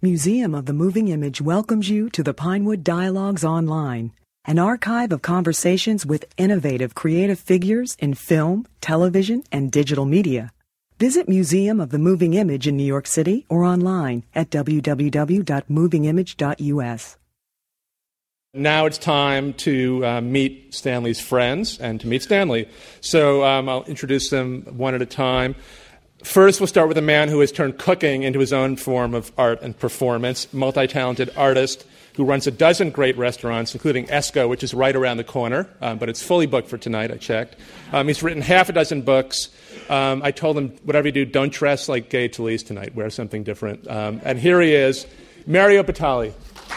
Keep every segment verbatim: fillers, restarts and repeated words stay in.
Museum of the Moving Image welcomes you to the Pinewood Dialogues Online, an archive of conversations with innovative creative figures in film, television, and digital media. Visit Museum of the Moving Image in New York City or online at w w w dot moving image dot u s. Now it's time to uh, meet Stanley's friends and to meet Stanley. So um, I'll introduce them one at a time. First, we'll start with a man who has turned cooking into his own form of art and performance, multi-talented artist who runs a dozen great restaurants, including Esco, which is right around the corner, um, but it's fully booked for tonight, I checked. Um, he's written half a dozen books. Um, I told him, whatever you do, don't dress like Gay Talese tonight. Wear something different. Um, and here he is, Mario Batali.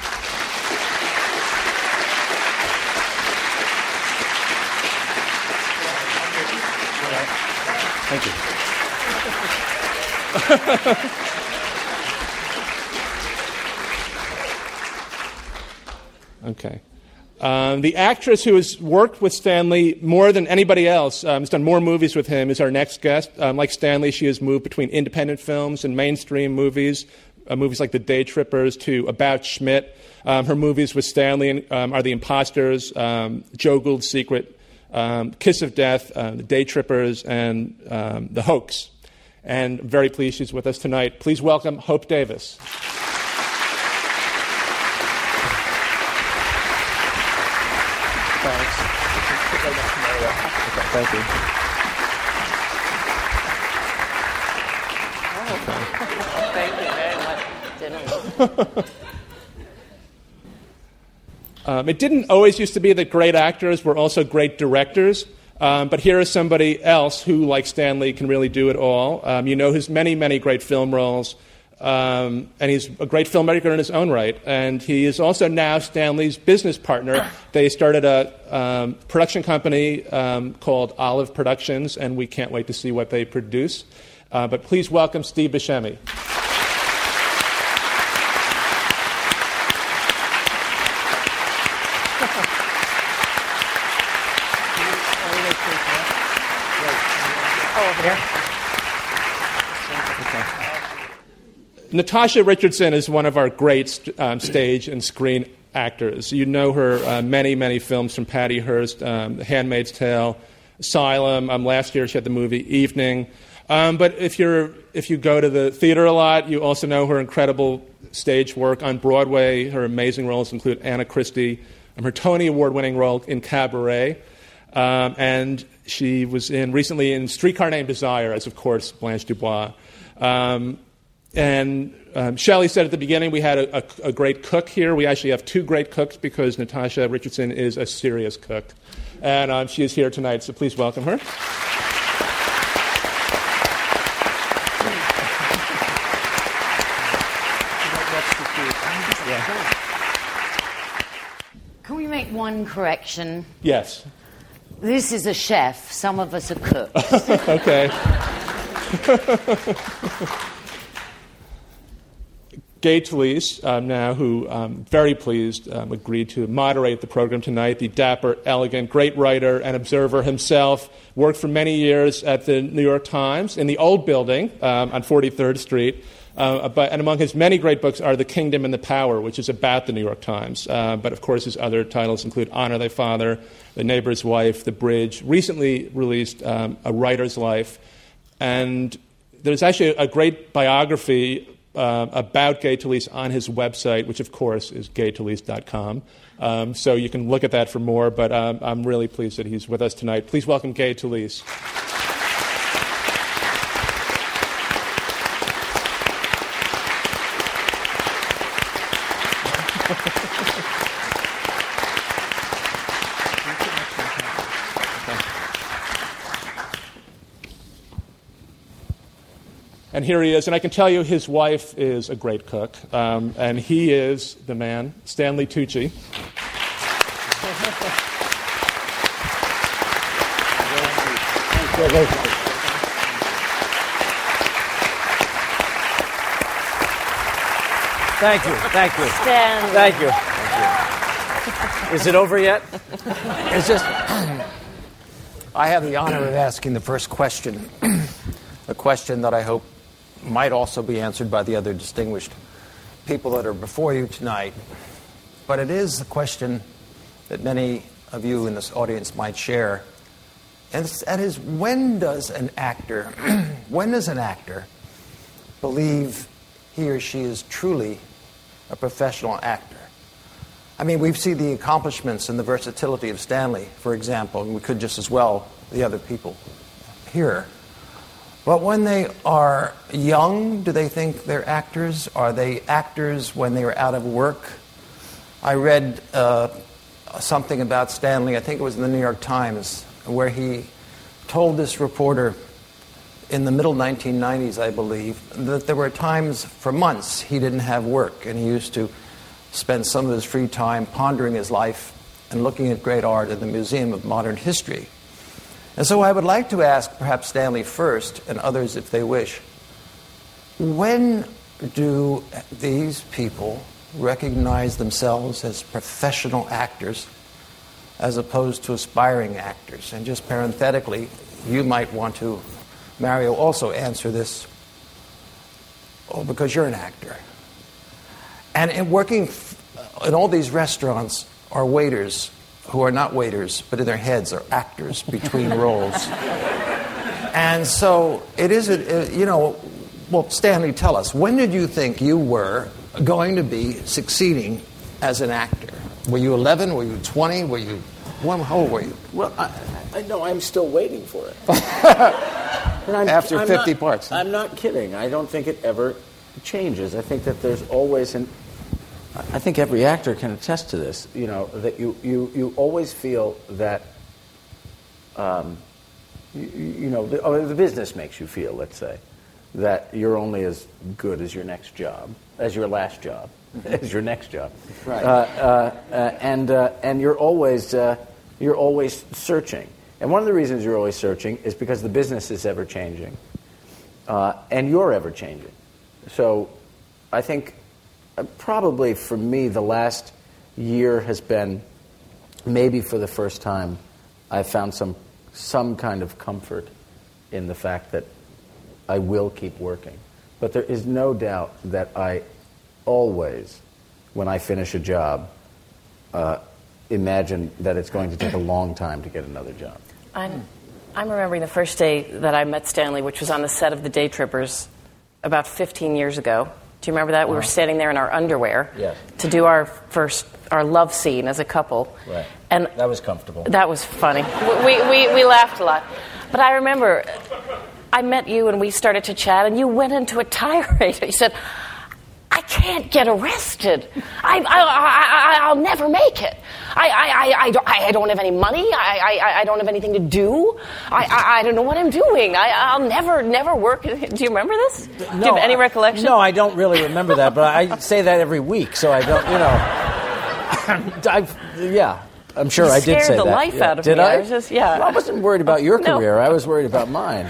Thank you. Okay. Um, the actress who has worked with Stanley more than anybody else, um, has done more movies with him, is our next guest. Um, like Stanley, she has moved between independent films and mainstream movies, uh, movies like The Day Trippers to About Schmidt. Um, her movies with Stanley um, are The Imposters, um, Joe Gould's Secret, um, Kiss of Death, uh, The Day Trippers, and um, The Hoax. And I'm very pleased she's with us tonight. Please welcome Hope Davis. Thanks. Okay, thank you. Oh, thank you very much. um, it didn't always used to be that great actors were also great directors. Um, but here is somebody else who, like Stanley, can really do it all. Um, you know his many, many great film roles, um, and he's a great filmmaker in his own right. And he is also now Stanley's business partner. They started a um, production company um, called Olive Productions, and we can't wait to see what they produce. Uh, but please welcome Steve Buscemi. Natasha Richardson is one of our great um, stage and screen actors. You know her uh, many, many films from Patty Hearst, um, The Handmaid's Tale, Asylum. Um, last year she had the movie Evening. Um, but if you're if you go to the theater a lot, you also know her incredible stage work on Broadway. Her amazing roles include Anna Christie, um, her Tony Award-winning role in Cabaret, um, and she was in recently in Streetcar Named Desire as, of course, Blanche Dubois. Um, And um, Shelley said at the beginning we had a, a, a great cook here. We actually have two great cooks because Natasha Richardson is a serious cook. And um, she is here tonight, so please welcome her. Can we make one correction? Yes. This is a chef. Some of us are cooks. Okay. Gay Talese, um, now, who I'm very pleased um, agreed to moderate the program tonight, the dapper, elegant, great writer and observer himself, worked for many years at the New York Times in the old building um, on forty-third Street. Uh, but, and among his many great books are The Kingdom and the Power, which is about the New York Times. Uh, but, of course, his other titles include Honor Thy Father, The Neighbor's Wife, The Bridge, recently released um, A Writer's Life. And there's actually a great biography Uh, about Gay Talese on his website, which, of course, is gay talese dot com. Um, so you can look at that for more, but um, I'm really pleased that he's with us tonight. Please welcome Gay Talese. And here he is, and I can tell you his wife is a great cook, um, and he is the man, Stanley Tucci. Thank you, thank you. Stanley. Thank you. Thank you. Is it over yet? It's just, I have the honor of asking the first question, a question that I hope might also be answered by the other distinguished people that are before you tonight, but it is a question that many of you in this audience might share. And that is, when does an actor, when does an actor believe he or she is truly a professional actor? I mean, we see the accomplishments and the versatility of Stanley, for example, and we could just as well the other people here. But when they are young, do they think they're actors? Are they actors when they are out of work? I read uh, something about Stanley, I think it was in the New York Times, where he told this reporter in the middle nineteen nineties, I believe, that there were times for months he didn't have work, and he used to spend some of his free time pondering his life and looking at great art in the Museum of Modern History. And so I would like to ask perhaps Stanley first, and others if they wish, when do these people recognize themselves as professional actors as opposed to aspiring actors? And just parenthetically, you might want to, Mario, also answer this, oh, because you're an actor. And in working in all these restaurants are waiters who are not waiters, but in their heads are actors between roles. And so it is, a, you know, well, Stanley, tell us, when did you think you were going to be succeeding as an actor? Were you eleven? Were you twenty? Were you, when, how old were you? Well, I, I know I'm still waiting for it. And I'm, After I'm fifty not, parts. I'm not kidding. I don't think it ever changes. I think that there's always an... I think every actor can attest to this, you know, that you, you, you always feel that, um, you, you know, the, oh, the business makes you feel, let's say, that you're only as good as your next job, as your last job, as your next job. Right. Uh, uh, uh, and, uh, and you're always, uh, you're always searching. And one of the reasons you're always searching is because the business is ever changing, uh, and you're ever changing. So I think... Uh, probably for me, the last year has been, maybe for the first time, I found some some kind of comfort in the fact that I will keep working. But there is no doubt that I always, when I finish a job, uh, imagine that it's going to take a long time to get another job. I'm, I'm remembering the first day that I met Stanley, which was on the set of The Day Trippers about fifteen years ago. Do you remember that? Uh-huh. We were standing there in our underwear yes. to do our first, our love scene as a couple. Right. And that was comfortable. That was funny. we, we, we laughed a lot. But I remember I met you and we started to chat and you went into a tirade. You said, I can't get arrested. I, I, I, I, I'll never make it. I, I, I, I, don't, I don't have any money. I, I, I don't have anything to do. I, I, I don't know what I'm doing. I, I'll never, never work. Do you remember this? No, do you have any recollection? No, I don't really remember that, but I say that every week, so I don't, you know. I've, yeah, I'm sure you I did say that. scared the life yeah. out of did me. I? I was just, yeah. Well, I wasn't worried about your no. career. I was worried about mine.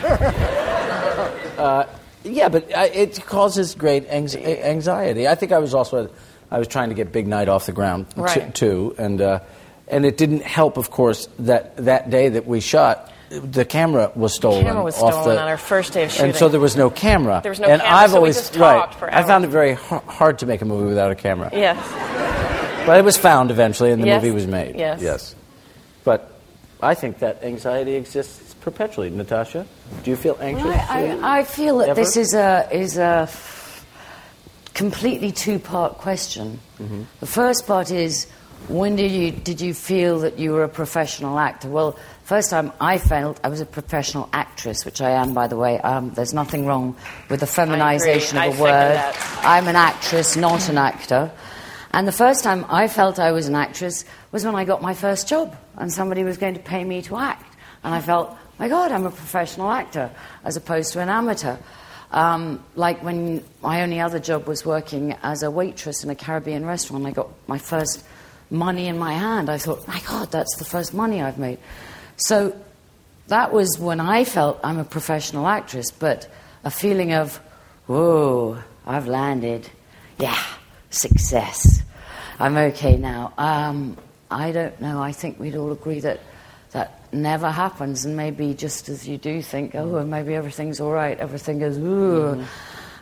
Uh, yeah, but I, it causes great anxiety. I think I was also, I was trying to get Big Night off the ground right. t- too, and uh, and it didn't help, of course, that that day that we shot, the camera was stolen. The camera was off stolen the, on our first day of shooting. and so there was no camera. There was no and camera, I've so always, we just talked right, for hours. I found it very ha- hard to make a movie without a camera. Yes. But it was found eventually, and the yes. movie was made. Yes. Yes. But I think that anxiety exists perpetually. Natasha, do you feel anxious? Well, I, I, I feel that Ever? this is a is a completely two-part question. Mm-hmm. The first part is, when did you did you feel that you were a professional actor? Well, first time I felt I was a professional actress, which I am, by the way. Um, there's nothing wrong with the feminization I of a I word. that. I'm an actress, not an actor. And the first time I felt I was an actress was when I got my first job, and somebody was going to pay me to act. And I felt, my God, I'm a professional actor, as opposed to an amateur. Um, like when my only other job was working as a waitress in a Caribbean restaurant. I got my first money in my hand. I thought, my God, that's the first money I've made. So that was when I felt I'm a professional actress, but a feeling of, whoa, I've landed. Yeah, success. I'm okay now. Um, I don't know. I think we'd all agree that that never happens, and maybe just as you do think, oh, maybe everything's all right, everything goes, ooh. Mm-hmm.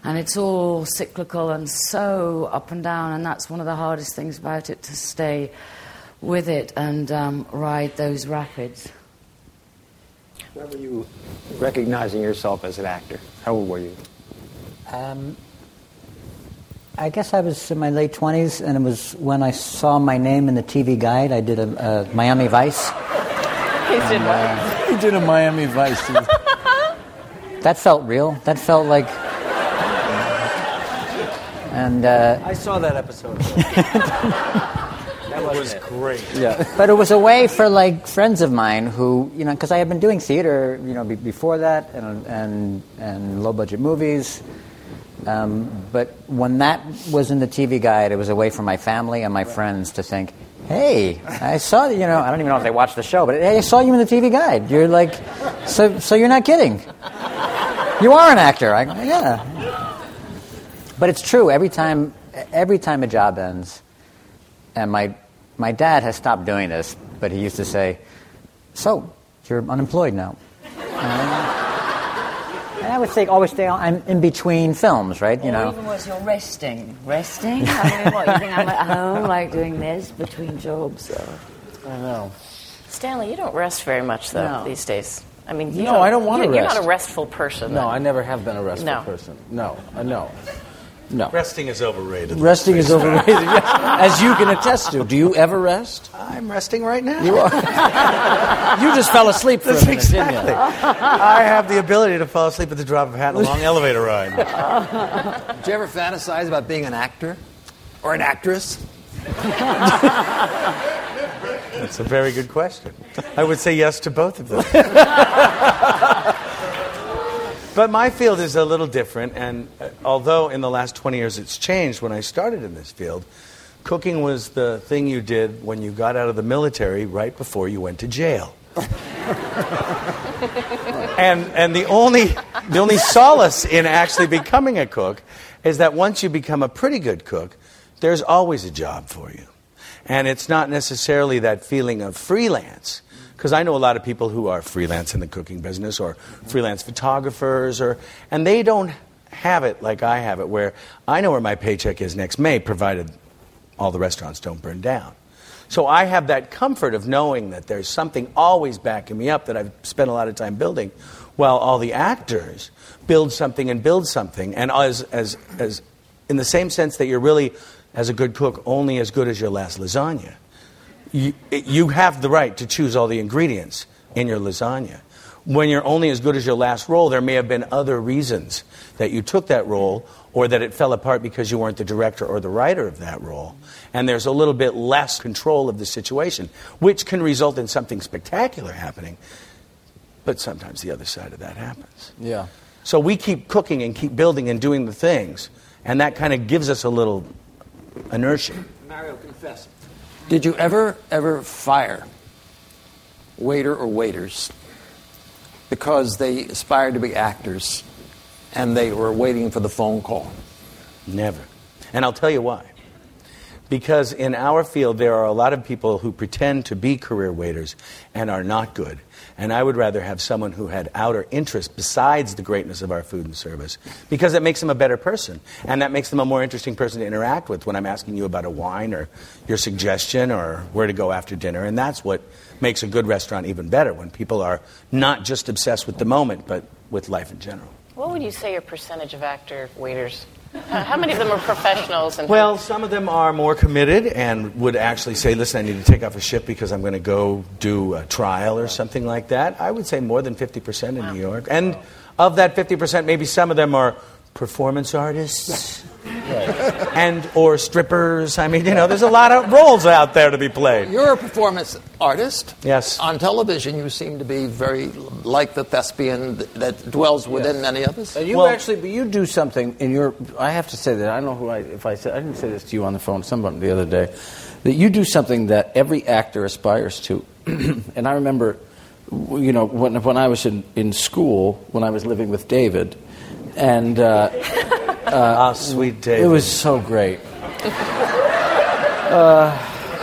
And it's all cyclical and so up and down, and that's one of the hardest things about it, to stay with it and um, ride those rapids. When were you recognizing yourself as an actor? How old were you? Um, I guess I was in my late twenties, and it was when I saw my name in the T V Guide. I did a, a Miami Vice. He did and, what? uh, He did a Miami Vice. That felt real. That felt like... And uh, I saw that episode. That was great. yeah, but it was a way for like friends of mine who, you know, because I had been doing theater, you know, be, before that, and and and low budget movies. Um, but when that was in the T V Guide, it was a way for my family and my friends to think, "Hey, I saw you know, I don't even know if they watched the show, but hey, I saw you in the T V Guide. You're like, so so you're not kidding. You are an actor." I go, yeah. But it's true. Every time, every time a job ends, and my my dad has stopped doing this, but he used to say, "So, you're unemployed now." And I would say, always stay on. I'm in between films, right? You Or know. even worse, you're resting. Resting? I mean, what, you think I'm at home, like, doing this between jobs? Or... I know. Stanley, you don't rest very much, though, No. these days. I mean, you No, I don't wanna you, You're rest. not a restful person. No, then. I never have been a restful No. person. No, uh, no, no. Resting is overrated. Resting is overrated, yes, as you can attest to. Do you ever rest? I'm resting right now. You are. You just fell asleep for That's a minute, exactly. didn't you? I have the ability to fall asleep at the drop of a hat in a long elevator ride. Did you ever fantasize about being an actor or an actress? That's a very good question. I would say yes to both of them. But my field is a little different, and uh, although in the last twenty years it's changed, when I started in this field, cooking was the thing you did when you got out of the military right before you went to jail. and and the only the only solace in actually becoming a cook is that once you become a pretty good cook, there's always a job for you. And it's not necessarily that feeling of freelance. Because I know a lot of people who are freelance in the cooking business or freelance photographers, or and they don't have it like I have it, where I know where my paycheck is next May, provided all the restaurants don't burn down. So I have that comfort of knowing that there's something always backing me up that I've spent a lot of time building, while all the actors build something and build something. And as as as in the same sense that you're really, as a good cook, only as good as your last lasagna. You, you have the right to choose all the ingredients in your lasagna. When you're only as good as your last roll, there may have been other reasons that you took that role, or that it fell apart because you weren't the director or the writer of that role. And there's a little bit less control of the situation, which can result in something spectacular happening. But sometimes the other side of that happens. Yeah. So we keep cooking and keep building and doing the things, and that kind of gives us a little inertia. Mario, confess. Did you ever, ever fire waiter or waiters because they aspired to be actors and they were waiting for the phone call? Never. And I'll tell you why. Because in our field, there are a lot of people who pretend to be career waiters and are not good. And I would rather have someone who had outer interest besides the greatness of our food and service, because it makes them a better person. And that makes them a more interesting person to interact with when I'm asking you about a wine or your suggestion or where to go after dinner. And that's what makes a good restaurant even better, when people are not just obsessed with the moment, but with life in general. What would you say your percentage of actor waiters? How how many of them are professionals? And Well, some of them are more committed and would actually say, listen, I need to take off a shift because I'm going to go do a trial or something like that. I would say more than fifty percent in New York. And of that fifty percent, maybe some of them are performance artists. And or strippers. I mean, you know, there's a lot of roles out there to be played. You're a performance artist. Yes. On television, you seem to be very like the thespian that, that dwells within Yes. many others. And you Well- actually, but you do something in your. I have to say that I don't know who I. If I said I didn't say this to you on the phone, someone the other day, that you do something that every actor aspires to. And I remember, you know, when when I was in, in school, when I was living with David, and. Uh, Ah, uh, sweet David. It was so great. uh,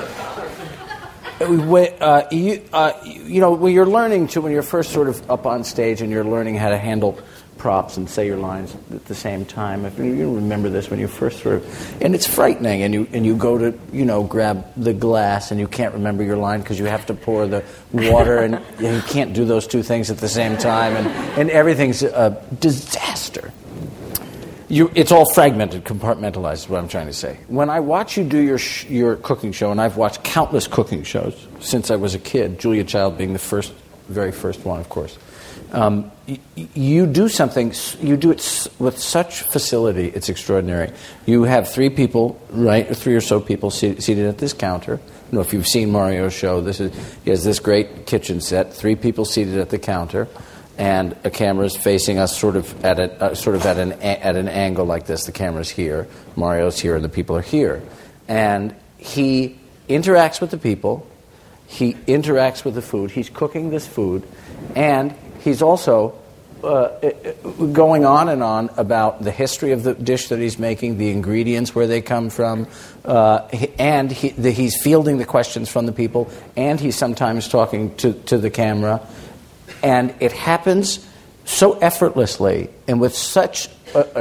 we, uh, you, uh, you know, when you're learning to, when you're first sort of up on stage and you're learning how to handle props and say your lines at the same time. If you remember this when you first sort of, and it's frightening. And you and you go to you know grab the glass and you can't remember your line because you have to pour the water and you can't do those two things at the same time, and and everything's a disaster. You, it's all fragmented, compartmentalized, is what I'm trying to say. When I watch you do your sh- your cooking show, and I've watched countless cooking shows since I was a kid, Julia Child being the first, very first one, of course, um, y- you do something, you do it s- with such facility, it's extraordinary. You have three people, right, three or so people se- seated at this counter. You know, if you've seen Mario's show, this is he has this great kitchen set, three people seated at the counter, and a camera is facing us, sort of at a uh, sort of at an a- at an angle like this. The camera's here, Mario's here, and the people are here. And he interacts with the people. He interacts with the food. He's cooking this food, and he's also uh, going on and on about the history of the dish that he's making, the ingredients, where they come from, uh, and he, the, he's fielding the questions from the people, and he's sometimes talking to, to the camera. And it happens so effortlessly and with such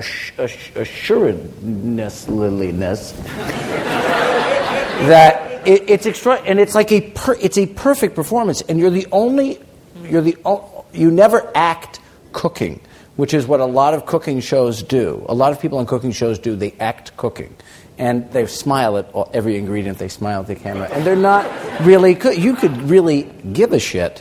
assuredness that it, it's extra. And it's like a per, it's a perfect performance. And you're the only you're the you never act cooking, which is what a lot of cooking shows do. A lot of people on cooking shows do. They act cooking. And they smile at all, every ingredient. They smile at the camera, and they're not really. Co- you could really give a shit.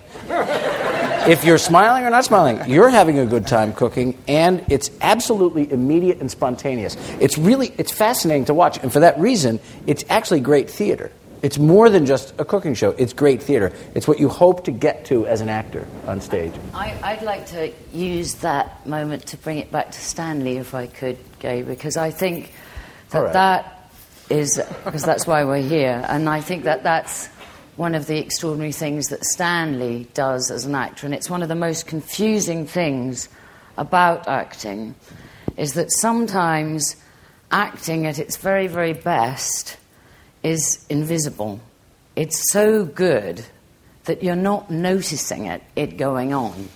If you're smiling or not smiling, you're having a good time cooking, and it's absolutely immediate and spontaneous. It's really, it's fascinating to watch, and for that reason, it's actually great theater. It's more than just a cooking show. It's great theater. It's what you hope to get to as an actor on stage. I, I'd like to use that moment to bring it back to Stanley, if I could, Gay, because I think that right. that is, because that's why we're here, and I think that that's one of the extraordinary things that Stanley does as an actor, and it's one of the most confusing things about acting, is that sometimes acting at its very, very best is invisible. It's so good that you're not noticing it, it going on.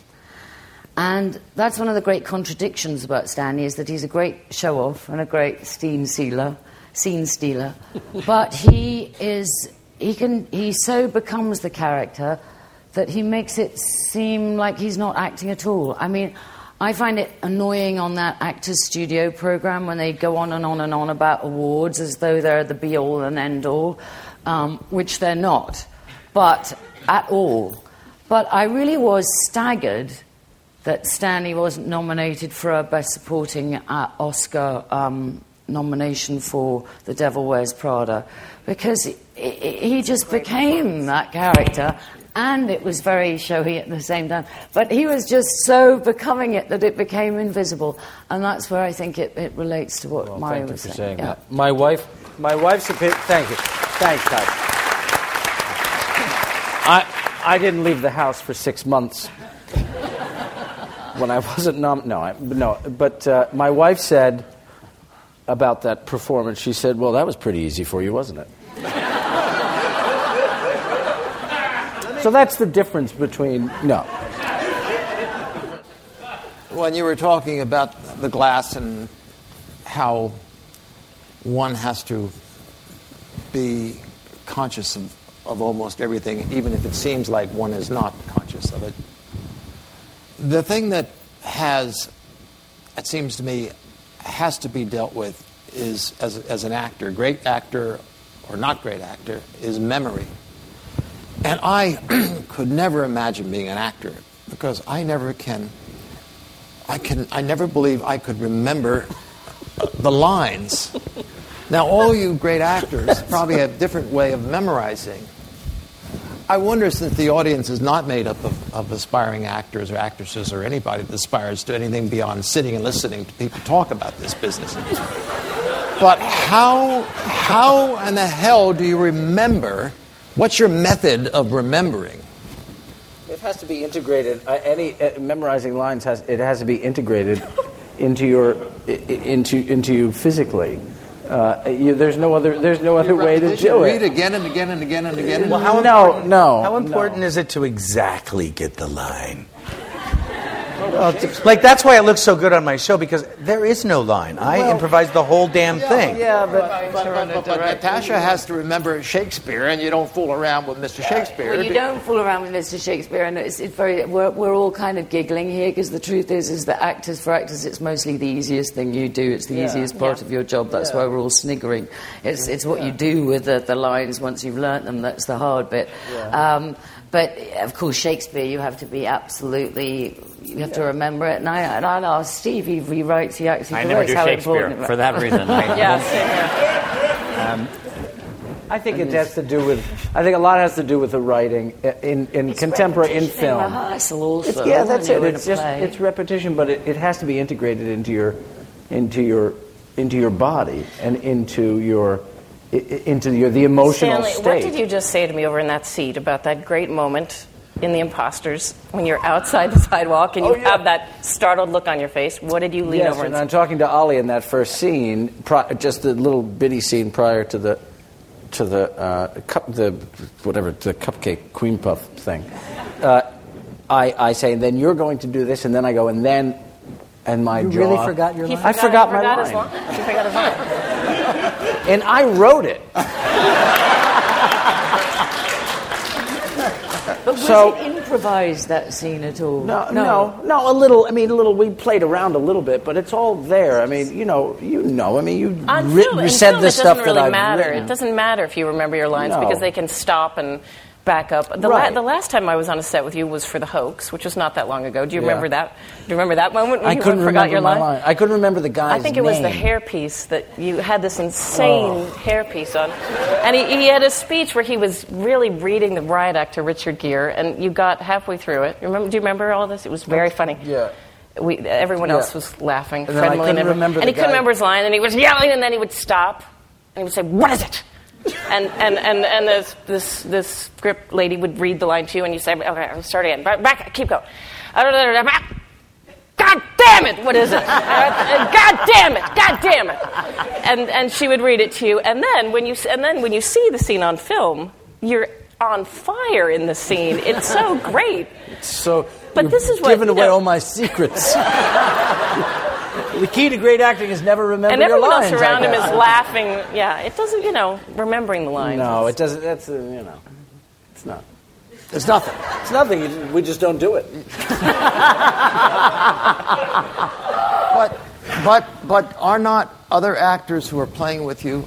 And that's one of the great contradictions about Stanley, is that he's a great show-off and a great scene stealer, scene stealer, but he is... He can. He so becomes the character that he makes it seem like he's not acting at all. I mean, I find it annoying on that Actors Studio program when they go on and on and on about awards as though they're the be-all and end-all, um, which they're not, but at all. But I really was staggered that Stanley wasn't nominated for a Best Supporting uh, Oscar um, nomination for The Devil Wears Prada, because he, he just became that character, and it was very showy at the same time. But he was just so becoming it that it became invisible, and that's where I think it, it relates to what well, Mario thank was you for saying. saying Yeah. that. My wife, my wife's opinion. Thank you, thanks, guys. I I didn't leave the house for six months when I wasn't nom. No, I, no. But uh, my wife said about that performance, she said, "Well, that was pretty easy for you, wasn't it?" So that's the difference between no. When you were talking about the glass and how one has to be conscious of, of almost everything, even if it seems like one is not conscious of it, the thing that has, it seems to me, has to be dealt with is, as, as an actor, great actor or not great actor, is memory. And I could never imagine being an actor because I never can, I can, I never believe I could remember the lines. Now, all you great actors probably have a different way of memorizing. I wonder, since the audience is not made up of, of aspiring actors or actresses or anybody that aspires to anything beyond sitting and listening to people talk about this business. But how, how in the hell do you remember? What's your method of remembering? It has to be integrated. Uh, any uh, memorizing lines has it has to be integrated into your I, into into you physically. Uh, you, there's no other there's no other way to do read it. again and again and again and again. Well, how no, no. How important no. is it to exactly get the line? Well, like, that's why it looks so good on my show, because there is no line. I well, improvise the whole damn yeah, thing. Yeah, but, but, but, but, but Natasha has to remember Shakespeare, and you don't fool around with Mister Shakespeare. Well, you don't fool around with Mister Shakespeare, and it's, it's very. We're, we're all kind of giggling here, because the truth is, is that actors for actors, it's mostly the easiest thing you do. It's the yeah. easiest part yeah. of your job. That's yeah. why we're all sniggering. It's it's what yeah. you do with the, the lines once you've learnt them. That's the hard bit. Yeah. Um, But, of course, Shakespeare, you have to be absolutely... You have to remember it. And, I, and I'll ask Steve, he rewrites, he actually I never do Shakespeare for that reason. Yes. um, I think it has to do with... I think a lot has to do with the writing in, in contemporary, in film. Rehearsal also. It's, yeah, that's it. It's just it's repetition, but it, it has to be integrated into your, into your, into your body and into your... into your, the emotional Stanley, state. What did you just say to me over in that seat about that great moment in The Imposters when you're outside the sidewalk and you oh, yeah. have that startled look on your face? What did you lean yes, over and and I'm talking to Ollie in that first scene, pri- just the little bitty scene prior to the to the uh, cup, the whatever the cupcake cream puff thing. Uh, I I say, then you're going to do this, and then I go, and then, and my you jaw. really forgot your he line? Forgot, I forgot he my forgot line. His line. He forgot his line. And I wrote it. But was so, it improvised, that scene, at all? No, no, no, no, a little. I mean, a little. We played around a little bit, but it's all there. I mean, you know, you know. I mean, you ri- film, you said film, the it stuff doesn't really that I've matter. written. It doesn't matter if you remember your lines No. because they can stop and back up. The, right. la- the last time I was on a set with you was for The Hoax, which was not that long ago. Do you Yeah. remember that? Do you remember that moment when I you couldn't forgot remember your my line? line. I couldn't remember the guy's I think it was name. the hairpiece that you had this insane Oh. hairpiece on. And he, he had a speech where he was really reading the riot act to Richard Gere, and you got halfway through it. Remember? Do you remember all this? It was very funny. Yeah. We, everyone Yeah. else was laughing. And then I Fred couldn't Molina, remember and the he couldn't guy- remember his line, and he was yelling, and then he would stop, and he would say, "What is it?" and and and and this this this script lady would read the line to you, and you say, "Okay, I'll start again. Back, back keep going." God damn it! What is it? God damn it! God damn it! And and she would read it to you, and then when you and then when you see the scene on film, you're on fire in the scene. It's so great. So, but this is what giving you away know, all my secrets. The key to great acting is never remember and your everyone lines. else around him is laughing. Yeah, it doesn't, you know, remembering the lines. No, it doesn't. That's uh, you know, it's not. It's nothing. It's nothing. We just don't do it. But, but, but are not other actors who are playing with you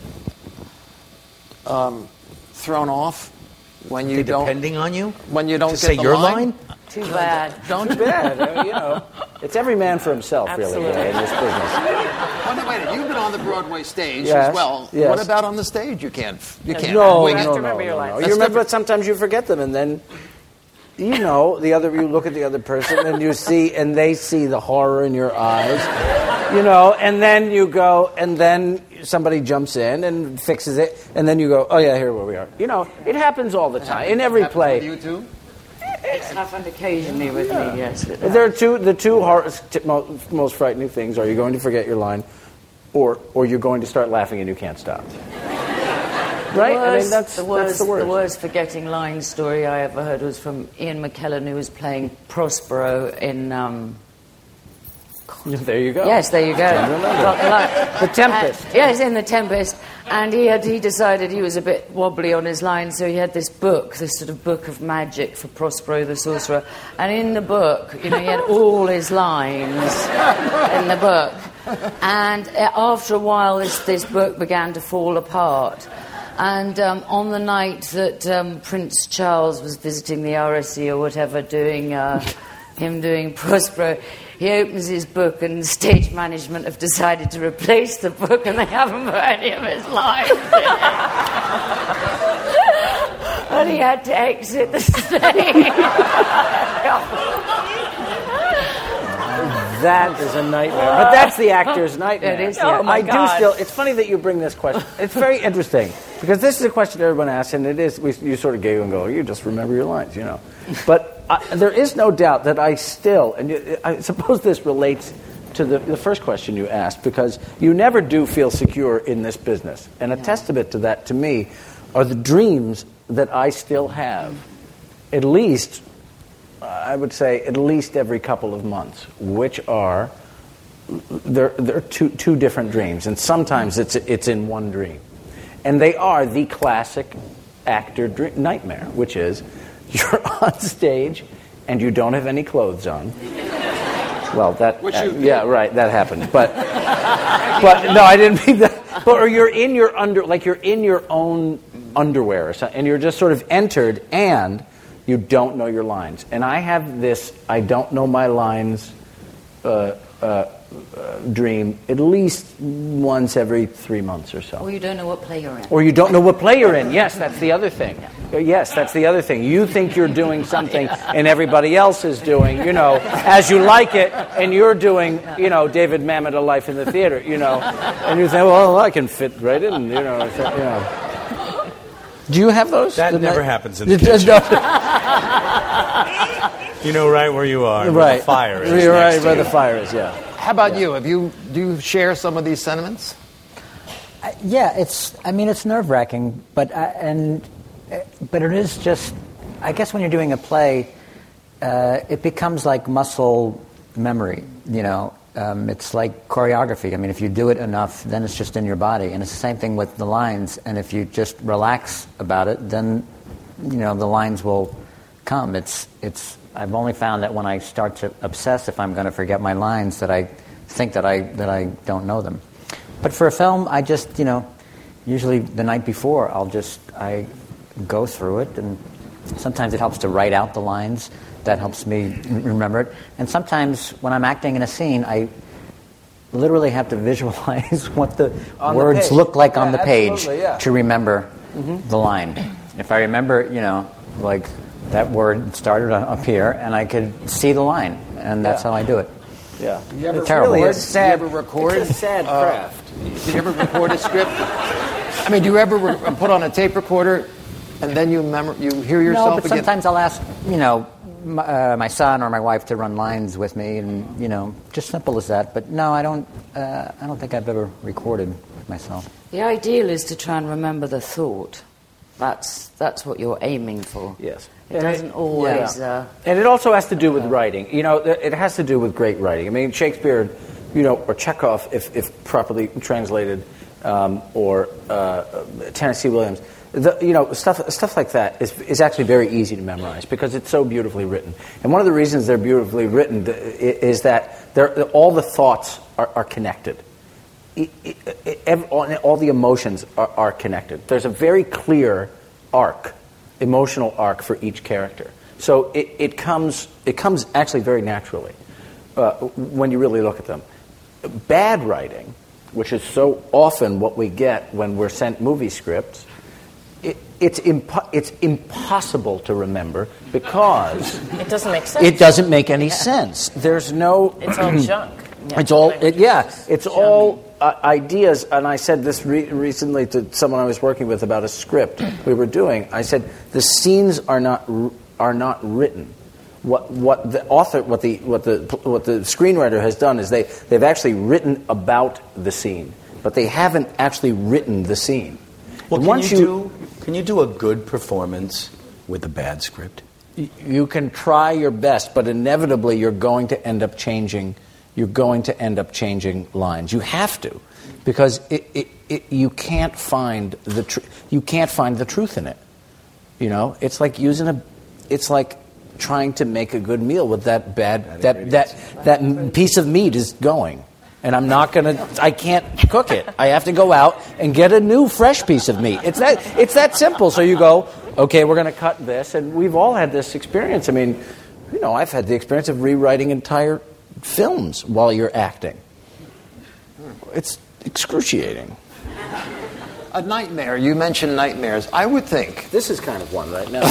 um, thrown off when you They're don't? Depending on you, when you don't to get say the your line? line? Too bad. Don't bad. I mean, you know, it's every man for himself, Absolutely. really, in this business. Wait a minute, you've been on the Broadway stage Yes, as well. yes. What about on the stage? You can't. You can't. No, You no, have no, to remember no, your no. lines. You That's remember, different. but sometimes you forget them, and then you know the other. You look at the other person, and you see, and they see the horror in your eyes. You know, and then you go, and then somebody jumps in and fixes it, and then you go, oh yeah, here where we are. You know, it happens all the time in every play. You too. It's happened occasionally with me, yes. It There are two. The two hardest, t- mo- most frightening things are: you're going to forget your line, or or you're going to start laughing and you can't stop. Right? Worst, I mean, that's the worst, that's the worst. the worst forgetting line story I ever heard was from Ian McKellen, who was playing Prospero in. Um, There you go. yes, there you go. The Tempest. Uh, yes, in The Tempest. And he had he decided he was a bit wobbly on his line, so he had this book, this sort of book of magic for Prospero the Sorcerer. And in the book, you know, he had all his lines in the book. And uh, after a while, this, this book began to fall apart. And um, on the night that um, Prince Charles was visiting the R S C or whatever, doing uh, him doing Prospero, he opens his book and stage management have decided to replace the book and they haven't put any of his lines in it. And he had to exit the stage. That is a nightmare. But that's the actor's nightmare. It is, Oh, yeah. my I God. do still. It's funny that you bring this question. It's very interesting because this is a question everyone asks, and it is. We, you sort of giggle and go, "You just remember your lines," you know. But I, there is no doubt that I still, and you, I suppose this relates to the, the first question you asked, because you never do feel secure in this business, and a testament to that, to me, are the dreams that I still have. At least I would say, at least every couple of months, which are they're, they're two, two different dreams, and sometimes it's it's in one dream, and they are the classic actor dream, nightmare, which is you're on stage and you don't have any clothes on. Well, that Which uh, you yeah, right, that happened, but but no, I didn't mean that. But or you're in your under, like you're in your own underwear, or something, and you're just sort of entered, and you don't know your lines. And I have this I don't know my lines uh, uh, uh, dream at least once every three months or so. Or you don't know what play you're in. Or you don't know what play you're in. Yes, that's the other thing. Yes, that's the other thing. You think you're doing something and everybody else is doing, you know, As You Like It, and you're doing, you know, David Mamet, A Life in the Theater, you know. And you think, well, I can fit right in, you know. So, you know. Do you have those? That Didn't never I, happens in the kitchen. You know right where you are, right. where the fire is. You're right next where to the you. fire is, yeah. How about Yeah. you? Have you do you share some of these sentiments? Uh, yeah, it's. I mean, it's nerve wracking, but uh, and uh, but it is just. I guess when you're doing a play, uh, it becomes like muscle memory. You know, um, it's like choreography. I mean, if you do it enough, then it's just in your body, and it's the same thing with the lines. And if you just relax about it, then you know the lines will come. It's it's. I've only found that when I start to obsess if I'm going to forget my lines, that I think that I that I don't know them. But for a film, I just, you know, usually the night before, I'll just, I go through it, and sometimes it helps to write out the lines. That helps me remember it. And sometimes when I'm acting in a scene, I literally have to visualize what the On words the look like yeah, on the page absolutely, yeah. to remember Mm-hmm. the line. If I remember, you know, like that word started up here, and I could see the line, and that's Yeah. how I do it. Yeah. You ever, It's terrible. really It's a sad- sad, you ever record? It's a sad uh, craft. Do you ever record a script? I mean, do you ever re- put on a tape recorder and then you mem- you hear yourself No, but again? sometimes I'll ask, you know, my, uh, my son or my wife to run lines with me, and you know, just simple as that. But no, I don't. Uh, I don't think I've ever recorded myself. The ideal is to try and remember the thought. That's that's what you're aiming for. Yes. It And doesn't it- always. yeah. Uh, And it also has to do with writing. You know, th- it has to do with great writing. I mean, Shakespeare, you know, or Chekhov, if, if properly translated, um, or uh, Tennessee Williams, the, you know, stuff stuff like that is is actually very easy to memorize because it's so beautifully written. And one of the reasons they're beautifully written th- is that they're, all the thoughts are, are connected. It, it, it, every, all, all the emotions are, are connected. There's a very clear arc, emotional arc for each character. So it, it comes it comes actually very naturally uh, when you really look at them. Bad writing, which is so often what we get when we're sent movie scripts, it, it's impo- it's impossible to remember because It doesn't make sense. it doesn't make any sense. There's no. It's all junk. It's all, it, yeah, it's all uh, ideas. And I said this re- recently to someone I was working with about a script we were doing. I said the scenes are not r- are not written. What what the author, what the what the what the screenwriter has done is they they've actually written about the scene, but they haven't actually written the scene. Well, And can once you, do can you do a good performance with a bad script? y- you can try your best, but inevitably you're going to end up changing. You're going to end up changing lines. You have to, because it, it, it, you can't find the tr- you can't find the truth in it. You know, it's like using a, it's like trying to make a good meal with that bad that that that m- piece of meat is going, and I'm not gonna. I can't cook it. I have to go out and get a new fresh piece of meat. It's that it's that simple. So you go, okay, we're gonna cut this, and we've all had this experience. I mean, you know, I've had the experience of rewriting entire films while you're acting. It's excruciating. A nightmare. You mentioned nightmares. I would think. This is kind of one right now.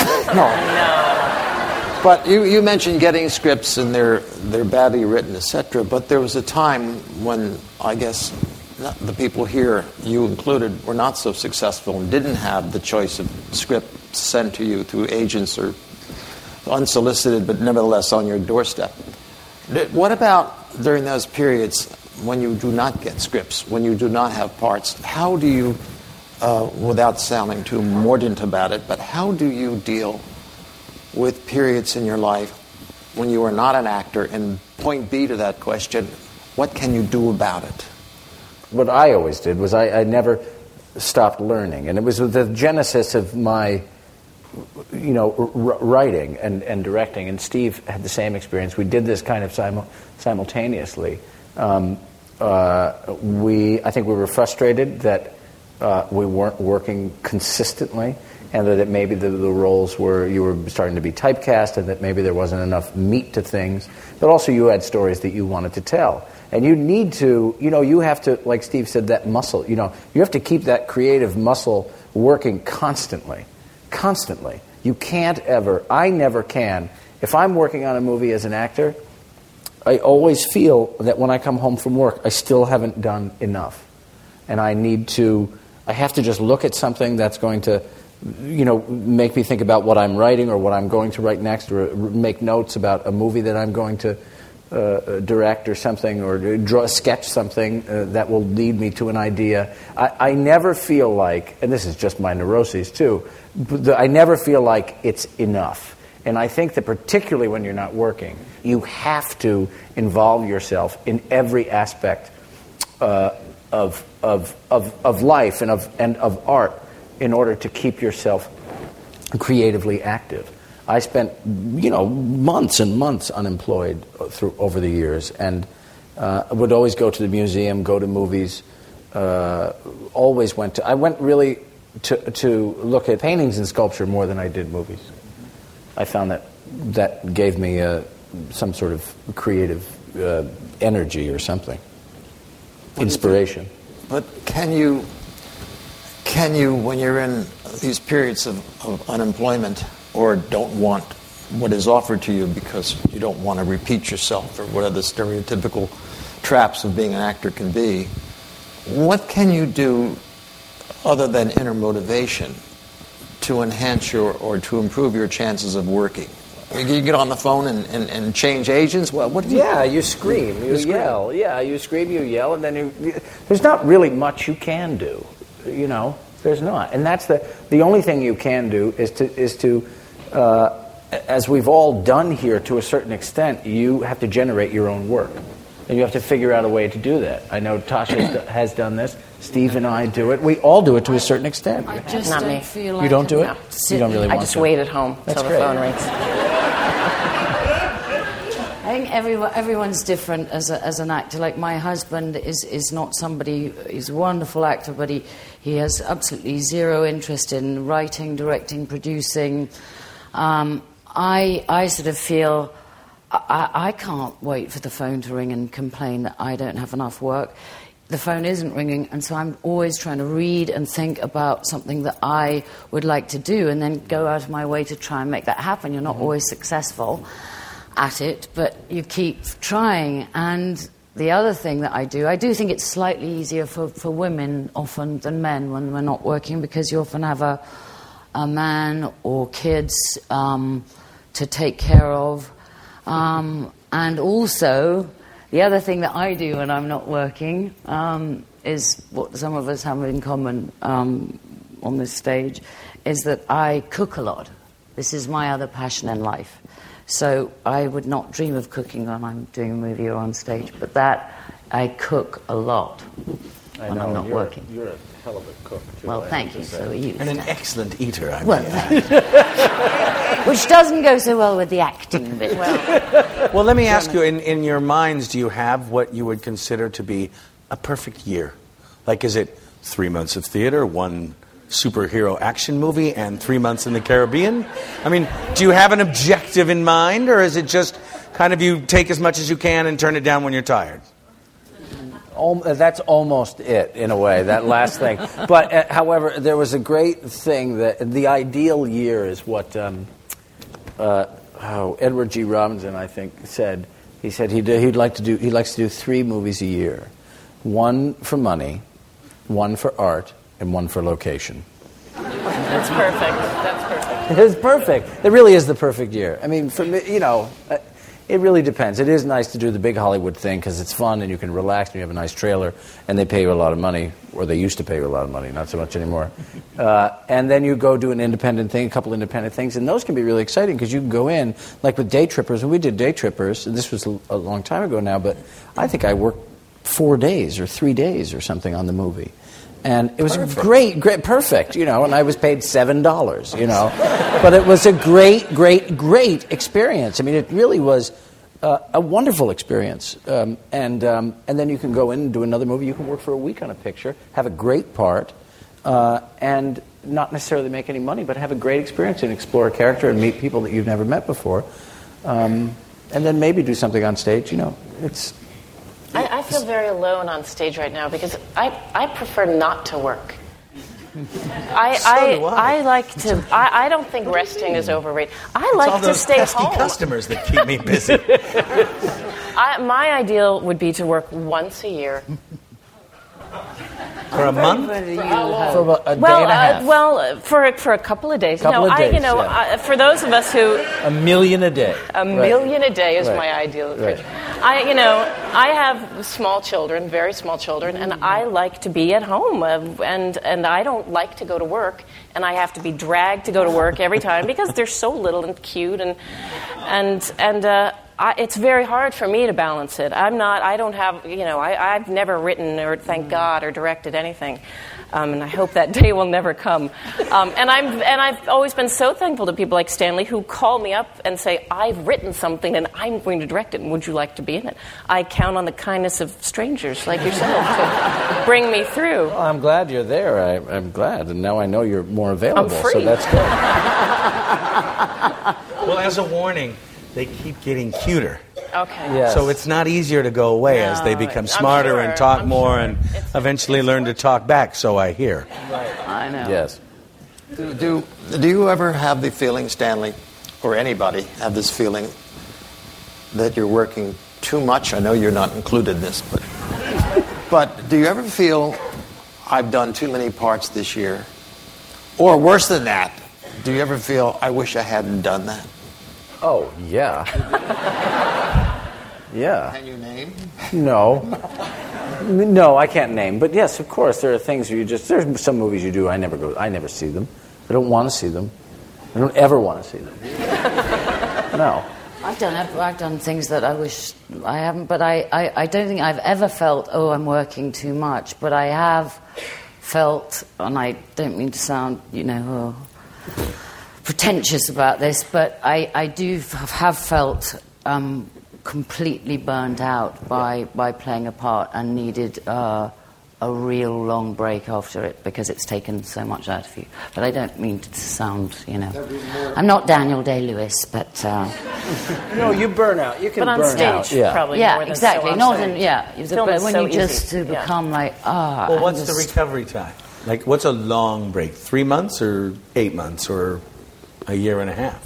No. But you, you mentioned getting scripts and they're they're badly written, et cetera. But there was a time when I guess not, the people here, you included, were not so successful and didn't have the choice of script sent to you through agents or unsolicited, but nevertheless on your doorstep. What about during those periods when you do not get scripts, when you do not have parts? How do you, uh, without sounding too mordant about it, but how do you deal with periods in your life when you were not an actor? And point B to that question, what can you do about it? What I always did was I, I never stopped learning. And it was the genesis of my, you know, r- writing and, and directing. And Steve had the same experience. We did this kind of simul- simultaneously. Um, uh, we, I think we were frustrated that uh, we weren't working consistently, and that it maybe the, the roles were, you were starting to be typecast, and that maybe there wasn't enough meat to things. But also you had stories that you wanted to tell. And you need to, you know, you have to, like Steve said, that muscle, you know, you have to keep that creative muscle working constantly. Constantly. You can't ever, I never can. If I'm working on a movie as an actor, I always feel that when I come home from work, I still haven't done enough. And I need to, I have to just look at something that's going to, you know, make me think about what I'm writing or what I'm going to write next, or make notes about a movie that I'm going to uh, direct or something, or draw, sketch something uh, that will lead me to an idea. I, I never feel like, and this is just my neuroses too, but the, I never feel like it's enough. And I think that particularly when you're not working, you have to involve yourself in every aspect uh, of, of, of, of life and of, and of art in order to keep yourself creatively active. I spent, you know, months and months unemployed through over the years, and uh, would always go to the museum, go to movies. Uh, always went to. I went really to to look at paintings and sculpture more than I did movies. I found that that gave me uh, some sort of creative uh, energy or something, inspiration. But can you? Can you, when you're in these periods of, of unemployment or don't want what is offered to you because you don't want to repeat yourself or whatever the stereotypical traps of being an actor can be, what can you do other than inner motivation to enhance your or to improve your chances of working? You get on the phone and, and, and change agents? Well, what do you Yeah, you scream, you, you scream. yell. Yeah, you scream, you yell, and then you, you, there's not really much you can do. You know, there's not, and that's the the only thing you can do is to is to, uh, as we've all done here to a certain extent, you have to generate your own work, and you have to figure out a way to do that. I know Tasha has done this. Steve and I do it. We all do it to a certain extent. I just Not don't me. feel like You don't do it? No. You don't really I want just to. wait at home That's till the great. phone rings. I think everyone, everyone's different as a, as an actor. Like my husband is, is not somebody, he's a wonderful actor, but he, he has absolutely zero interest in writing, directing, producing. Um, I, I sort of feel I, I can't wait for the phone to ring and complain that I don't have enough work. The phone isn't ringing, and so I'm always trying to read and think about something that I would like to do and then go out of my way to try and make that happen. You're not mm-hmm. always successful at it, but you keep trying. And the other thing that I do, I do think it's slightly easier for, for women often than men when we're not working, because you often have a, a man or kids um, to take care of. Um, and also, the other thing that I do when I'm not working um, is what some of us have in common um, on this stage, is that I cook a lot. This is my other passion in life. So I would not dream of cooking when I'm doing a movie or on stage, but that, I cook a lot I when know, I'm not you're, working. You're a hell of a cook, too. Well, I thank you, so are you. And an excellent eater, I Well, mean. which doesn't go so well with the acting bit. Well, Well, let me ask you, in, in your minds, do you have what you would consider to be a perfect year? Like, is it three months of theater, one superhero action movie, and three months in the Caribbean? I mean, do you have an objective in mind, or is it just kind of you take as much as you can and turn it down when you're tired? Al- That's almost it, in a way, that last thing. But, uh, however, there was a great thing that the ideal year is what um, uh, oh, Edward G. Robinson, I think, said. He said he'd, he'd like to do. He likes to do three movies a year: one for money, one for art, and one for location. that's perfect. That's perfect. It's perfect. It really is the perfect year. I mean, for me, you know, uh, It really depends. It is nice to do the big Hollywood thing because it's fun and you can relax and you have a nice trailer and they pay you a lot of money, or they used to pay you a lot of money, not so much anymore. Uh, and then you go do an independent thing, a couple independent things, and those can be really exciting because you can go in, like with Day Trippers. When we did Day Trippers, and this was a long time ago now, but I think I worked four days or three days or something on the movie. And it was perfect. great, great, perfect, you know, and I was paid seven dollars, you know. But it was a great, great, great experience. I mean, it really was uh, a wonderful experience. Um, and um, and then you can go in and do another movie. You can work for a week on a picture, have a great part, uh, and not necessarily make any money, but have a great experience and explore a character and meet people that you've never met before. Um, and then maybe do something on stage, you know. It's... I, I feel very alone on stage right now because I, I prefer not to work. I, so I, do I. I like to. I, I don't think resting is overrated. I It's like all to those stay pesky home. customers that keep me busy. I, my ideal would be to work once a year. For a month? For about a well, day and a half. Uh, well, uh, for for a couple of days. Couple no, of I, you days, know, yeah. I, for those of us who A million a day. a Right. million a day is Right. my ideal. Right. I, you know, I have small children, very small children, and I like to be at home, uh, and and I don't like to go to work, and I have to be dragged to go to work every time because they're so little and cute, and and and. Uh, I, it's very hard for me to balance it. I'm not. I don't have. You know. I, I've never written or thank God or directed anything, um, and I hope that day will never come. Um, and I'm. And I've always been so thankful to people like Stanley who call me up and say, "I've written something and I'm going to direct it. And would you like to be in it?" I count on the kindness of strangers like yourself to bring me through. Well, I'm glad you're there. I, I'm glad, and now I know you're more available. I'm free. So that's good. Well, as a warning, they keep getting cuter. Okay. Yes. So it's not easier to go away as they No, become I'm smarter sure, and talk I'm more sure. and It's- eventually learn to talk back, so I hear. I know. Yes. Do, do, do you ever have the feeling, Stanley, or anybody have this feeling that you're working too much? I know you're not included in this, but but do you ever feel I've done too many parts this year? Or worse than that, do you ever feel I wish I hadn't done that? Oh, yeah. Yeah. Can you name? No. No, I can't name. But yes, of course, there are things you just... There's some movies you do, I never go... I never see them. I don't want to see them. I don't ever want to see them. No. I've done I've done things that I wish I haven't, but I, I, I don't think I've ever felt, oh, I'm working too much. But I have felt, and I don't mean to sound, you know, oh, pretentious about this, but I, I do have felt um, completely burnt out by, by playing a part and needed uh, a real long break after it because it's taken so much out of you. But I don't mean to sound, you know... I'm not Daniel Day-Lewis, but... Uh, No, you burn out. You can But on burn stage, out. Yeah. probably yeah, more than exactly. so on Not stage. in, yeah, it was a- Film but is when so you just easy. to Yeah. become like, ah... Well, I'm what's the just- recovery time? Like, what's a long break? Three months or eight months or a year and a half?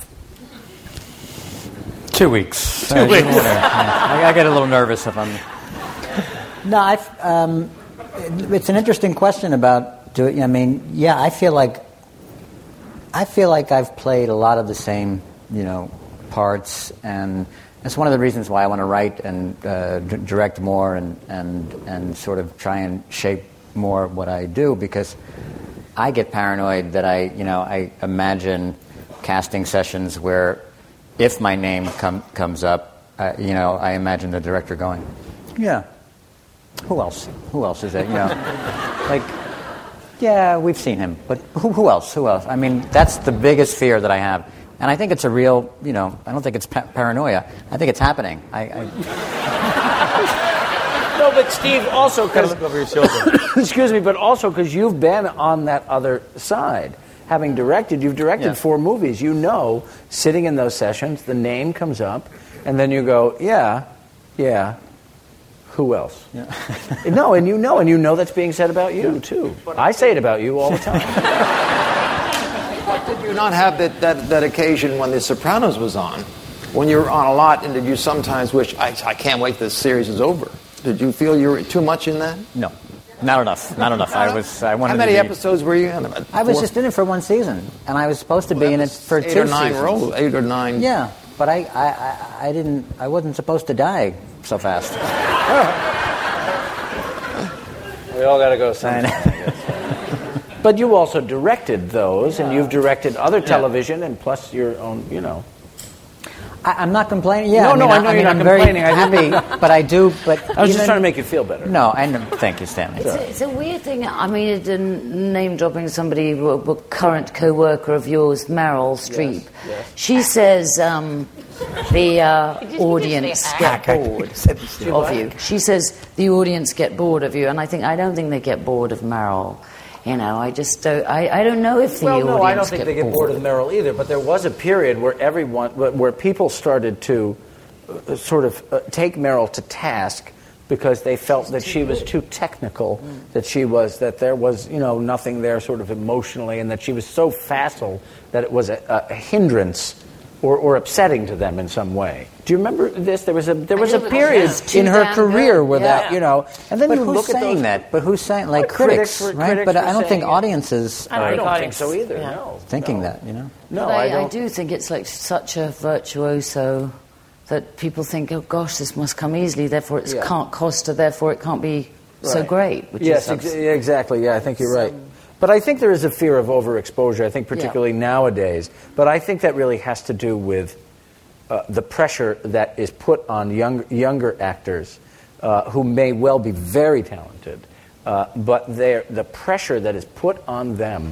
Two weeks. Two weeks. I, I get a little nervous if I'm... No, I've, um, it's an interesting question about doing. I mean, yeah, I feel like I feel like I've played a lot of the same, you know, parts, and it's one of the reasons why I want to write and uh, d- direct more and, and and sort of try and shape more what I do, because I get paranoid that I, you know, I imagine casting sessions where if my name com- comes up, uh, you know, I imagine the director going, yeah. Who else? Who else is it? You know, like, yeah, we've seen him, but who, who else? Who else? I mean, that's the biggest fear that I have, and I think it's a real, you know, I don't think it's pa- paranoia. I think it's happening. I, I... No, but Steve, also because Look over your shoulder. excuse me, but also because you've been on that other side. Having directed, you've directed Yeah. four movies. You know, sitting in those sessions, the name comes up, and then you go, yeah, yeah. Who else? Yeah. No, and you know, and you know that's being said about you too. I say it about you all the time. Did you not have that, that, that occasion when The Sopranos was on, when you were on a lot, and did you sometimes wish, I, I can't wait this series is over? Did you feel you were too much in that? No, not enough. Not enough. I was. I wanted How many to be, episodes were you in? About I was four? just in it for one season, and I was supposed to Well, be in that it was for eight two or nine seasons. roles, eight or nine. Yeah, but I, I, I, I didn't. I wasn't supposed to die so fast. We all got to go sometime. But you also directed those, and you've directed other television, and plus your own, you know. I, I'm not complaining. Yeah, no, I mean, no, I I, know I you're mean, not I'm complaining. very happy, but I do. But I was even, just trying to make you feel better. No, I know. Thank you, Stanley. It's a, it's a weird thing. I mean, it, uh, name dropping somebody, a, a current co-worker of yours, Meryl Streep. Yes, yes. She says um, the uh, audience get bored of you. She says the audience get bored of you, and I think I don't think they get bored of Meryl. You know, I just don't. I, I don't know if the well, audience no, I don't think get they get bored of Meryl either. But there was a period where everyone, where people started to uh, sort of uh, take Meryl to task because they felt that she was too technical, mm. that she was that there was you know nothing there sort of emotionally, and that she was so facile that it was a, a hindrance or, or upsetting to them in some way. Do you remember this? There was a there was a period in her career where yeah. that you know, and then but you who's look saying at those, that? But who's saying like Well, critics critics, were- right? critics But were I don't think saying it. audiences I don't I think don't think audience- so either. yeah. No, thinking no. that. You know. No, But I, I don't. I do think it's like such a virtuoso that people think, oh gosh, this must come easily, therefore it Yeah. can't cost her, therefore it can't be so Right. great. Which Yes, is ex- exactly. Yeah, I think you're right. Some- But I think there is a fear of overexposure, I think particularly nowadays. But I think that really has to do with uh, the pressure that is put on young, younger actors uh, who may well be very talented, uh, but they're- the pressure that is put on them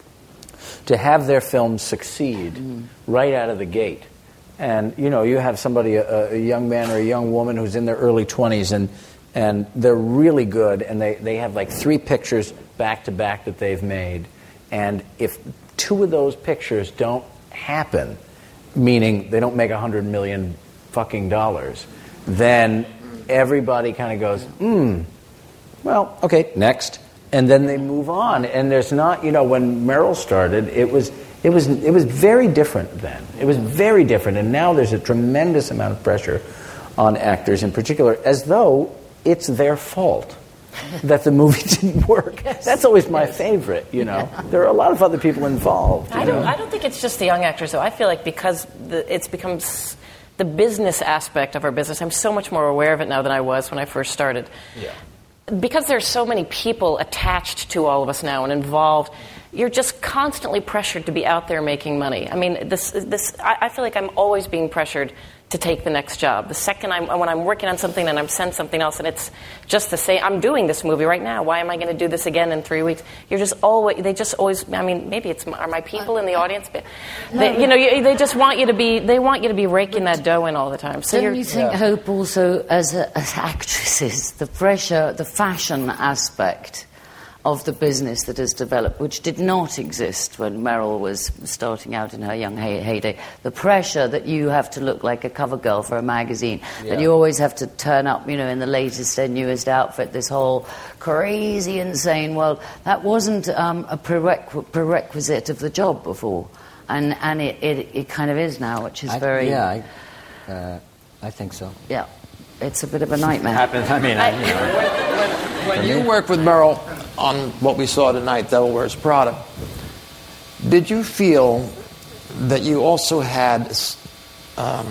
to have their films succeed mm. right out of the gate. And, you know, you have somebody, a, a young man or a young woman who's in their early twenties, and and they're really good, and they, they have like three pictures back-to-back that they've made. And if two of those pictures don't happen, meaning they don't make a hundred million fucking dollars, then everybody kind of goes, hmm, well, okay, next. And then they move on. And there's not, you know, when Meryl started, it was it was it was very different then. It was very different. And now there's a tremendous amount of pressure on actors in particular, as though it's their fault that the movie didn't work. Yes. That's always my favorite, you know. There are a lot of other people involved. I don't. I don't think it's just the young actors, though. I feel like because the, it's become s- the business aspect of our business. I'm so much more aware of it now than I was when I first started. Yeah. Because there's so many people attached to all of us now and involved, you're just constantly pressured to be out there making money. I mean, this. This. I, I feel like I'm always being pressured to take the next job. The second I'm when I'm working on something and I'm sent something else and it's just the same. I'm doing this movie right now. Why am I going to do this again in three weeks? You're just always. They just always. I mean, maybe it's are my people in the audience. But they, you know, you, they just want you to be. They want you to be raking that dough in all the time. So Don't you're, you think, Yeah. Hope, also as, a, as actresses, the pressure, the fashion aspect of the business that has developed, which did not exist when Meryl was starting out in her young hey- heyday, the pressure that you have to look like a cover girl for a magazine, Yeah. that you always have to turn up, you know, in the latest and newest outfit, this whole crazy, insane world, that wasn't um, a prerequ- prerequisite of the job before. And and it, it, it kind of is now, which is I, very... Yeah, I, uh, I think so. Yeah, it's a bit of a nightmare. Happens. I mean, I, you know. When you worked with Meryl on what we saw tonight, Devil Wears Prada, did you feel that you also had um,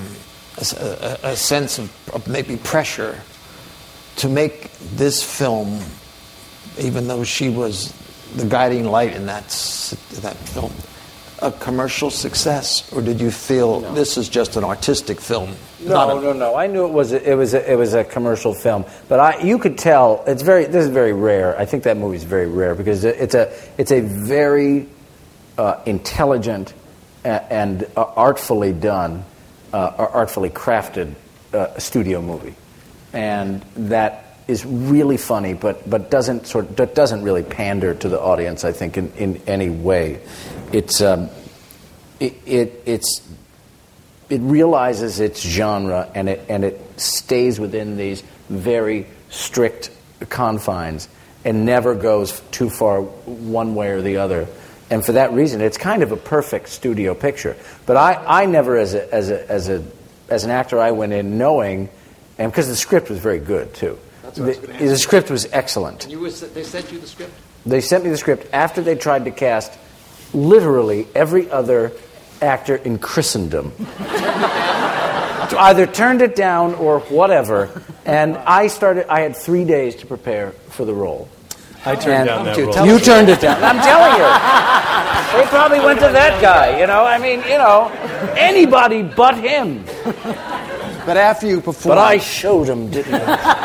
a, a, a sense of, of maybe pressure to make this film, even though she was the guiding light in that s- that film, a commercial success, or did you feel No. this is just an artistic film? No, not a- no, no. I knew it was a, it was a, it was a commercial film, but I you could tell it's very this is very rare. I think that movie is very rare because it- it's a it's a very uh, intelligent a- and uh, artfully done, uh, or artfully crafted uh, studio movie, and that is really funny, but but doesn't sort that doesn't really pander to the audience. I think in, in any way, it's um, it, it it's. It realizes its genre and it and it stays within these very strict confines and never goes too far one way or the other. And for that reason, it's kind of a perfect studio picture. But I, I never, as a as a as a as an actor, I went in knowing, and because the script was very good too. That's what I was The, gonna ask. the script was excellent. You was, they sent you the script? They sent me the script after they tried to cast literally every other actor in Christendom. either turned it down or whatever. And I started. I had three days to prepare for the role. I turned And down that you role. tell You us. turned it down. I'm telling you. They probably went to that guy. You know. I mean, you know, anybody but him. But after you performed, But I showed him, didn't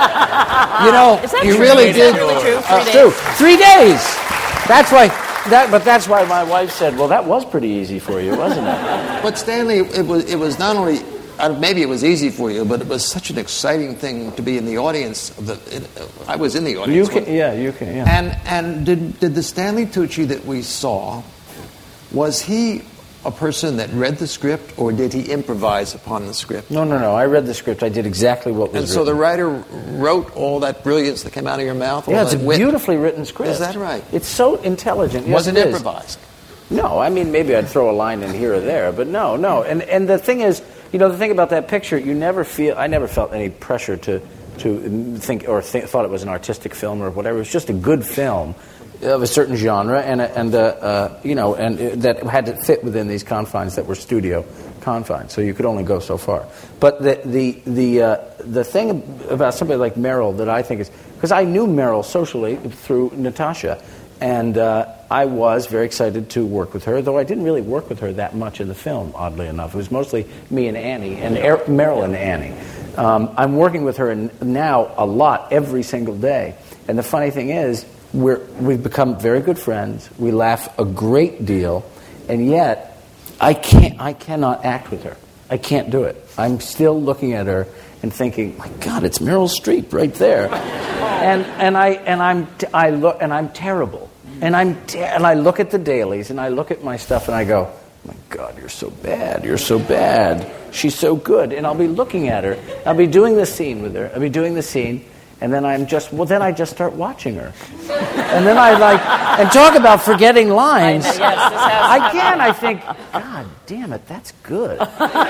I? you know, Is that you true? really Is did. that really true? Uh, Three true. days? Three days. That's why. That, but that's why my wife said, "Well, that was pretty easy for you, wasn't it?" But Stanley, it was it was not only uh, maybe it was easy for you, but it was such an exciting thing to be in the audience. Of the, it, I was in the You audience. can, yeah, you can, yeah. And and did did the Stanley Tucci that we saw, was he a person that read the script, or did he improvise upon the script? No, no, no. I read the script. I did exactly what was And so the written. writer wrote all that brilliance that came out of your mouth. All Yeah, it's a that wit. beautifully written script. Is that right? It's so intelligent. Yes, Was it it is. improvised? No, I mean, maybe I'd throw a line in here or there, but no, no. And and the thing is, you know, the thing about that picture, you never feel, I never felt any pressure to to think or th- thought it was an artistic film or whatever. It was just a good film of a certain genre, and and uh, uh, you know, and uh, that had to fit within these confines that were studio confines. So you could only go so far. But the the the uh, the thing about somebody like Meryl that I think is, because I knew Meryl socially through Natasha. And uh, I was very excited to work with her, though I didn't really work with her that much in the film, oddly enough. It was mostly me and Annie, and er- Meryl and Annie. Um, I'm working with her in, now a lot, every single day. And the funny thing is, we're, we've become very good friends. We laugh a great deal, and yet I can't, I cannot act with her. I can't do it. I'm still looking at her and thinking, my God, it's Meryl Streep right there. And and I and I'm t- I look and I'm terrible. And I'm te- and I look at the dailies and I look at my stuff and I go, my God, you're so bad. You're so bad. She's so good. And I'll be looking at her. I'll be doing the scene with her. I'll be doing the scene, and then I'm just well. Then I just start watching her, and then I like and talk about forgetting lines. I, yes, this has Again, I think, God damn it, that's good.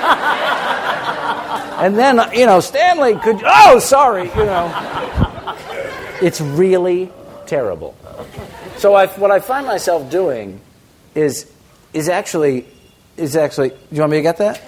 And then, you know, Stanley could, oh, sorry, you know. It's really terrible. So I, what I find myself doing is is actually, is actually, do you want me to get that?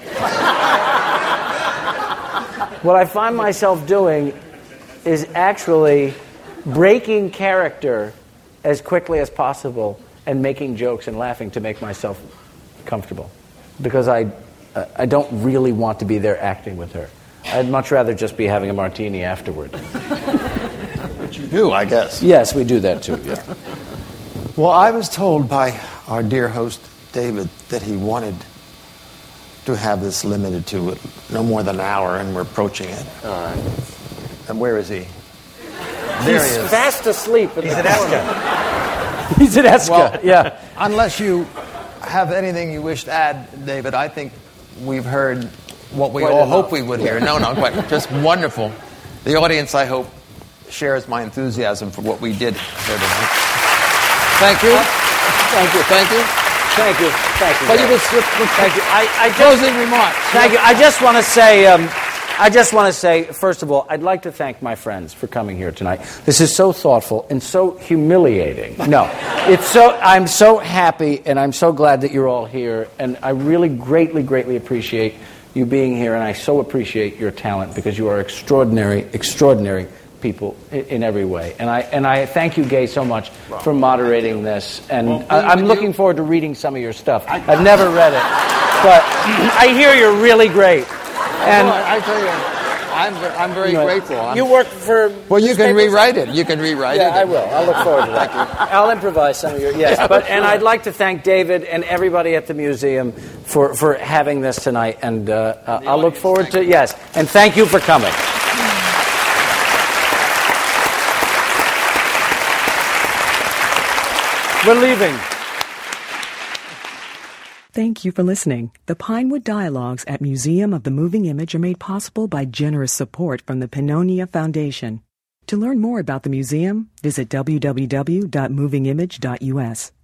What I find myself doing is actually breaking character as quickly as possible and making jokes and laughing to make myself comfortable. Because I, uh, I don't really want to be there acting with her. I'd much rather just be having a martini afterward. Which you do, I guess. Yes, we do that too, yeah. Well, I was told by our dear host, David, that he wanted to have this limited to no more than an hour, and we're approaching it. All right. And where is he? There He's he is. fast asleep. In He's the at corner. Esca. He's at Esca, Well, yeah. Unless you have anything you wish to add, David, I think we've heard what we Quite all enough. hope we would hear. No, no, quite. Just wonderful. The audience, I hope, shares my enthusiasm for what we did here tonight. Thank you. Thank you. Thank you. Thank you. Thank you. But you Gary. can slip, Thank you. I, I just, closing remarks. Thank you. I just want to say, um, I just want to say, first of all, I'd like to thank my friends for coming here tonight. This is so thoughtful and so humiliating. No, it's so. I'm so happy, and I'm so glad that you're all here, and I really greatly, greatly appreciate you being here, and I so appreciate your talent because you are extraordinary, extraordinary people in, in every way. And I and I thank you, Gay, so much for moderating this. And Well, I, I'm you- looking forward to reading some of your stuff. I've never read it, but I hear you're really great. And Well, I tell you, I'm, I'm very you know, grateful. I'm- You work for. well, you can newspapers? rewrite it. You can rewrite Yeah, it. I will. I'll look forward to that. I'll improvise some of your. Yes, Yeah, but sure. and I'd like to thank David and everybody at the museum for for having this tonight, and uh, uh, I'll look audience, forward thank to you. yes, and thank you for coming. We're leaving. Thank you for listening. The Pinewood Dialogues at Museum of the Moving Image are made possible by generous support from the Pannonia Foundation. To learn more about the museum, visit w w w dot moving image dot u s.